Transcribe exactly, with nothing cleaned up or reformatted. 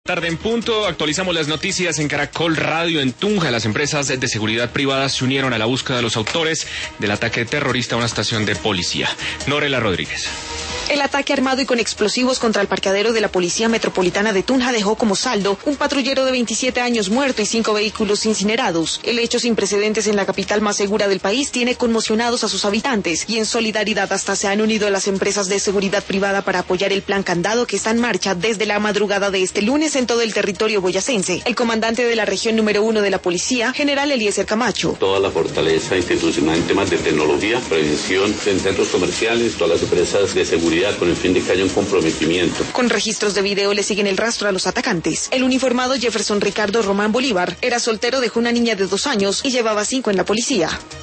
Tarde en punto, actualizamos las noticias en Caracol Radio. En Tunja, las empresas de seguridad privada se unieron a la búsqueda de los autores del ataque terrorista a una estación de policía. Norela Rodríguez. El ataque armado y con explosivos contra el parqueadero de la Policía Metropolitana de Tunja dejó como saldo un patrullero de veintisiete años muerto y cinco vehículos incinerados. El hecho sin precedentes en la capital más segura del país tiene conmocionados a sus habitantes y en solidaridad hasta se han unido las empresas de seguridad privada para apoyar el plan Candado que está en marcha desde la madrugada de este lunes en todo el territorio boyacense. El comandante de la región número uno de la policía, general Eliezer Camacho. Toda la fortaleza institucional en temas de tecnología, prevención en centros comerciales, todas las empresas de seguridad con el fin de que haya un comprometimiento. Con registros de video le siguen el rastro a los atacantes. El uniformado Jefferson Ricardo Román Bolívar era soltero, dejó una niña de dos años y llevaba cinco en la policía.